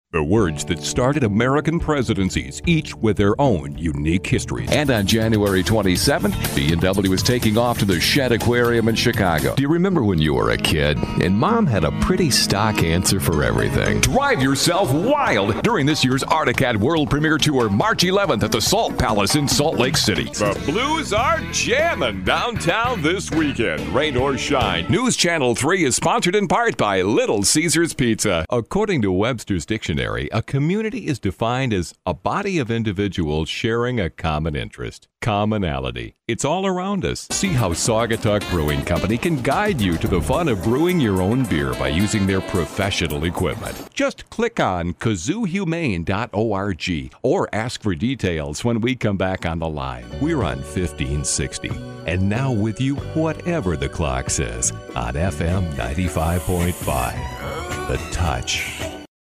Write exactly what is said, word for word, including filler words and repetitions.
The words that started American presidencies, each with their own unique histories. And on January twenty-seventh, B and W is taking off to the Shedd Aquarium in Chicago. Do you remember when you were a kid and Mom had a pretty stock answer for everything? Drive yourself wild during this year's Arctic World Premiere Tour, March eleventh at the Salt Palace in Salt Lake City. The Blues are jamming downtown this weekend, rain or shine. News Channel three is sponsored in part by Little Caesars Pizza. According to Webster's Dictionary, a community is defined as a body of individuals sharing a common interest. Commonality. It's all around us. See how Saugatuck Brewing Company can guide you to the fun of brewing your own beer by using their professional equipment. Just click on kazoo humane dot org or ask for details when we come back on the line. We're on fifteen sixty. And now with you, whatever the clock says, on F M ninety-five point five. The Touch.